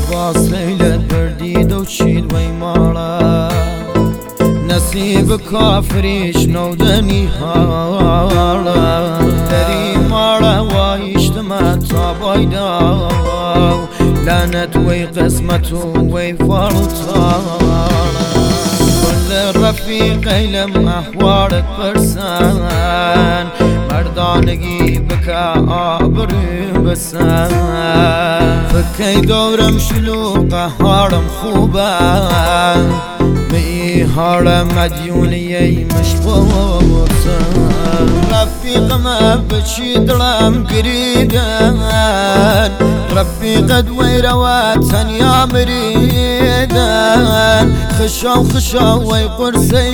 باس ليلة بردي دوشيد ويمارا نصيب كافريش نودني هارا دري مارا وايشتما تابايدا لعنت وي قسمته وي فرطارا كل الرفيق لم أحوارك فرسان مردانگی بکا آبری بسان فکی دورم شلوقه هارم خوبه می هارم مدیونیی مشبورسن رفیقم بچی دلم گریدن رفیقت ویروا تنیا مریدن خشاو وی قرسی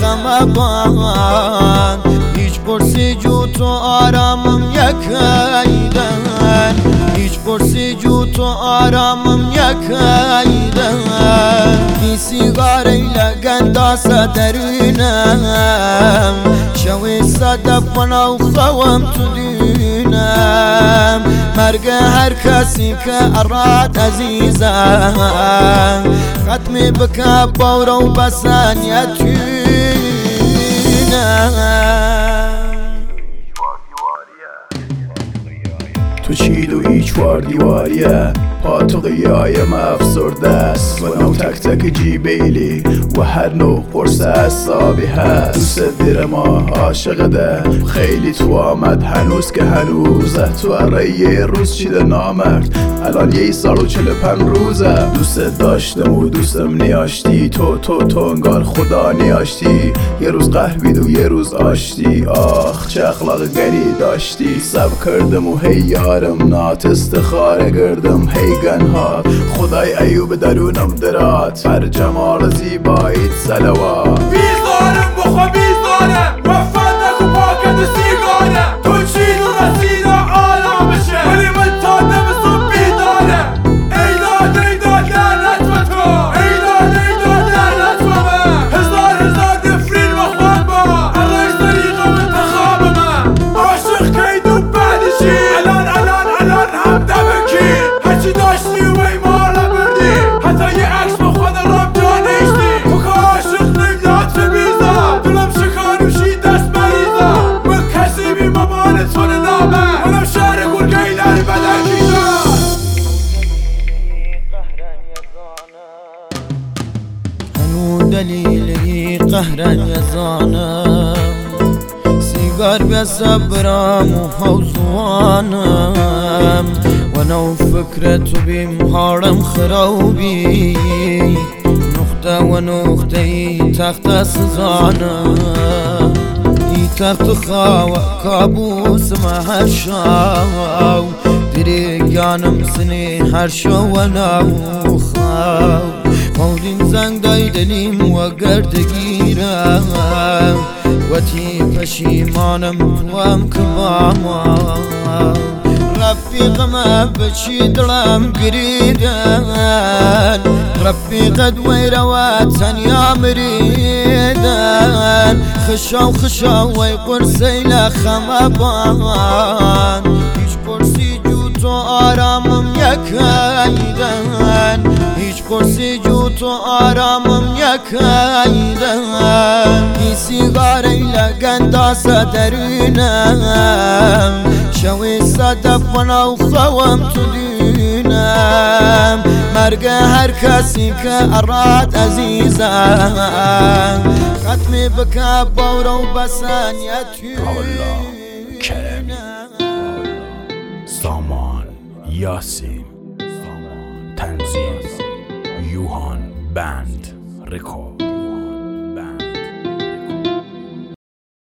لخمبان هیچ قرسی جو تو آرامم یکایدن هیچ قرسی جو تو آرامم یکایدن بی سیگاری لگنداس درونم شوی صدف و خوام تو دینم مرگ هر کسی که اراد عزیزم ختمی بکا بورا و بسن تو چید و هیچ واردیواریه پاتو قیایم افسرده است و نو تک تک جیبیلی و هر نوع قرص اصابی هست دوست دیر ما عاشق ده خیلی تو آمد هنوز که هنوزه تو اره روز چیده نامرد الان 1 سال و 45 روزه دوست داشتم و دوستم نیاشتی تو انگار خدا نیاشتی یه روز قهوید و یه روز آشتی آخ چه اخلاق گری داشتی سب کردم و هی یارم نات استخاره گردم هی گنها خدای ایوب درونم درات بر جمال زیباییت صلوات بیزارم بخوا بیزارم وفت نکو پاکت سیگاره تو چین و رسید آرام بشه ولی من تا دم صبح بیدارم ایداد لعنت به تو ایداد لعنت به من هزار نفرین و خوان با الرئیس طریقم انتخاب من عاشق کید و بعدی چی الان هم دمکی هرچی داشتی و ایمالا بردی حتی یه عکس با خود رام جانشتی تو که عاشق نمیداد چه بیزا دلم شکانوشی دست مریضا من کسی بی مامان تو نامه منم شهر گرگهی داری بدرکیزا هنو دلیلی قهرن یزانم سیگار به صبرم و حوزوانم و نو فکرتو بیم هارم خرابی نقطه و نقطه ای تخت سزانم ای تخت خواهد کابوس ما هر شاو دریگانم سنی هر شو و نو خواو مولین زنگ دای دلیم و گردگیرم و تی پشیمانم توام کباما رفیقم بچی دلم گریدن رفیقت ویروا تنیا مریدن خشاو وی قرسی لخمبان هیچ قرسی جو تو آرامم یکایدن هیچ قرسی جو تو آرامم یکایدن بی سیگاری لگنداس درونم شوی صدف و خوام تو دینم مرگ هر کسی که اراد عزیزم ختمی بکا بورا و بسن کرمی سامان یاسین تنظیم یوهان بند رکورد